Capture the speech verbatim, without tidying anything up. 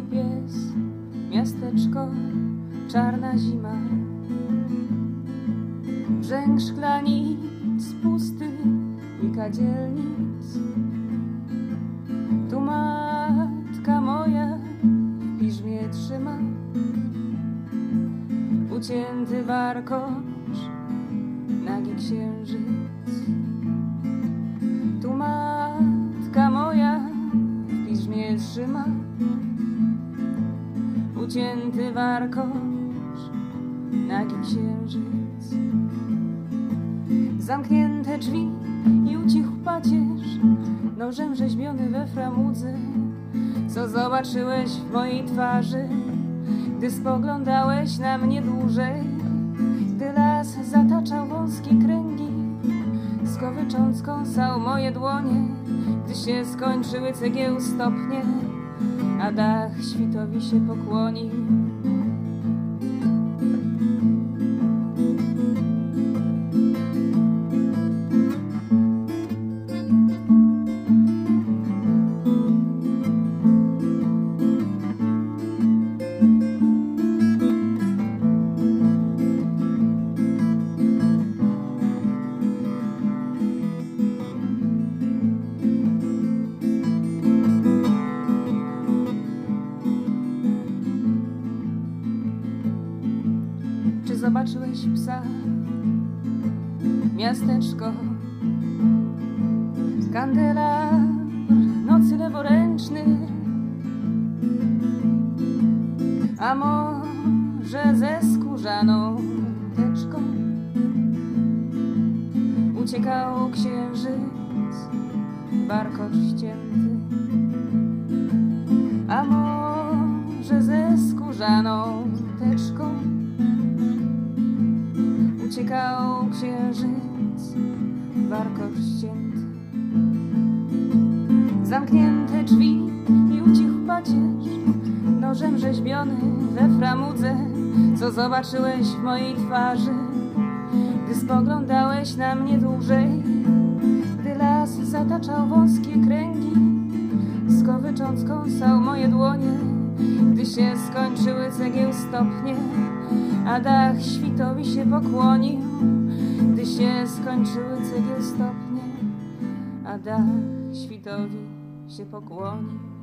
pies, miasteczko, czarna zima. Brzęk szklanic pusty i kadzielnic. Tu matka moja w piżmie trzyma ucięty warkosz, nagi księżyc. Tu matka moja w piżmie trzyma ucięty warkosz, nagi księżyc. Zamknięte drzwi i ucichł pacierz, nożem rzeźbiony we framudze. Co zobaczyłeś w mojej twarzy, gdy spoglądałeś na mnie dłużej? Gdy las zataczał wąskie kręgi, skowycząc kąsał moje dłonie. Gdy się skończyły cegieł stopnie, a dach świtowi się pokłonił. Czy zobaczyłeś psa, miasteczko, kandelabr nocy leworęczny? A może ze skórzaną teczką uciekał księżyc, warkocz ścięty? A może ze skórzaną teczką uciekał księżyc, warkocz ścięty? Zamknięte drzwi i ucichł pacierz, nożem rzeźbiony we framudze. Co zobaczyłeś w mojej twarzy, gdy spoglądałeś na mnie dłużej? Gdy las zataczał wąskie kręgi, skowycząc kąsał moje dłonie. Gdy się skończyły cegieł stopnie, a dach świtowi się pokłonił. Gdy się skończyły cegieł stopnie, a dach świtowi się pokłonił.